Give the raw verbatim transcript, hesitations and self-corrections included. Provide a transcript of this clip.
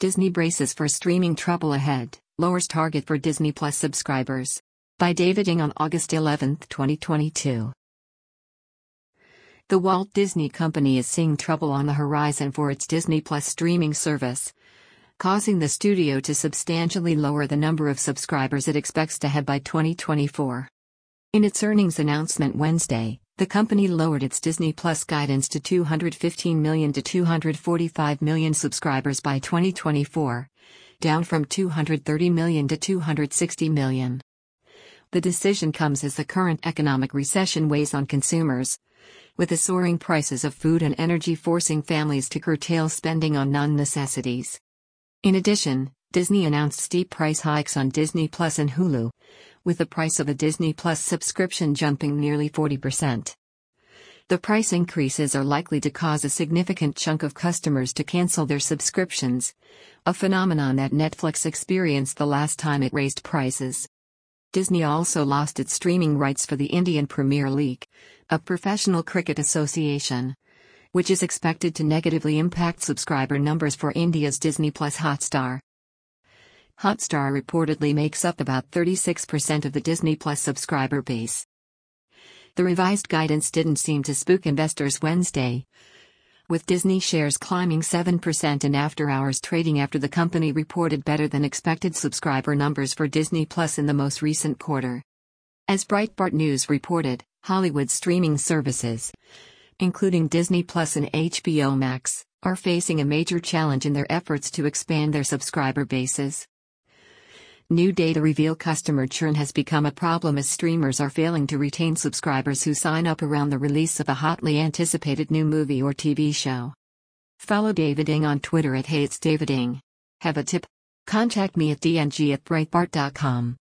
Disney braces for streaming trouble ahead, lowers target for Disney Plus subscribers. By David Ng on August eleventh, twenty twenty-two. The Walt Disney Company is seeing trouble on the horizon for its Disney Plus streaming service, causing the studio to substantially lower the number of subscribers it expects to have by twenty twenty-four. In its earnings announcement Wednesday, the company lowered its Disney Plus guidance to two hundred fifteen million to two hundred forty-five million subscribers by twenty twenty-four, down from two hundred thirty million to two hundred sixty million. The decision comes as the current economic recession weighs on consumers, with the soaring prices of food and energy forcing families to curtail spending on non-necessities. In addition, Disney announced steep price hikes on Disney Plus and Hulu, with the price of a Disney Plus subscription jumping nearly forty percent. The price increases are likely to cause a significant chunk of customers to cancel their subscriptions, a phenomenon that Netflix experienced the last time it raised prices. Disney also lost its streaming rights for the Indian Premier League, a professional cricket association, which is expected to negatively impact subscriber numbers for India's Disney Plus Hotstar. Hotstar reportedly makes up about thirty-six percent of the Disney Plus subscriber base. The revised guidance didn't seem to spook investors Wednesday, with Disney shares climbing seven percent in after-hours trading after the company reported better-than-expected subscriber numbers for Disney Plus in the most recent quarter. As Breitbart News reported, Hollywood streaming services, including Disney Plus and H B O Max, are facing a major challenge in their efforts to expand their subscriber bases. New data reveal customer churn has become a problem as streamers are failing to retain subscribers who sign up around the release of a hotly anticipated new movie or T V show. Follow David Ng on Twitter at Hey It's David Ng. Have a tip? Contact me at d n g at breitbart dot com.